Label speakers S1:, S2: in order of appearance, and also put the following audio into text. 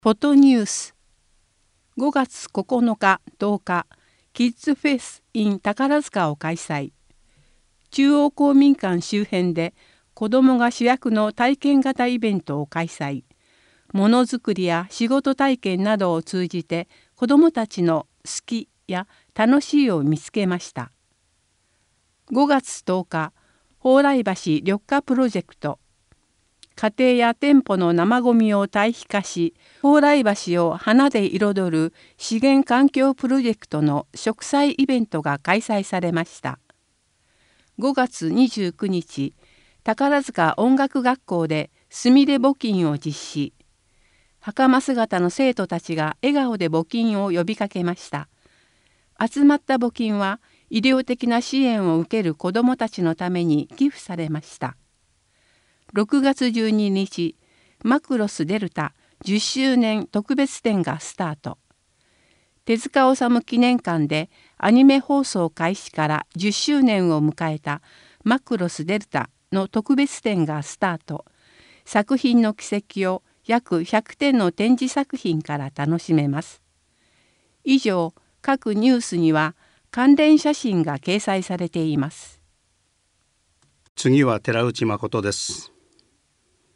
S1: フォトニュース5月9日10日キッズフェス in 宝塚を開催。中央公民館周辺で子どもが主役の体験型イベントを開催。ものづくりや仕事体験などを通じて子どもたちの好きや楽しいを見つけました。5月10日蓬莱橋緑化プロジェクト。家庭や店舗の生ごみを堆肥化し、蓬莱橋を花で彩る資源環境プロジェクトの植栽イベントが開催されました。5月29日、宝塚音楽学校ですみれ募金を実施。袴姿の生徒たちが笑顔で募金を呼びかけました。集まった募金は医療的な支援を受ける子どもたちのために寄付されました。6月12日、マクロスデルタ10周年特別展がスタート。手塚治虫記念館でアニメ放送開始から10周年を迎えたマクロスデルタの特別展がスタート。作品の軌跡を約100点の展示作品から楽しめます。以上、各ニュースには関連写真が掲載されています。
S2: 次は寺内誠です。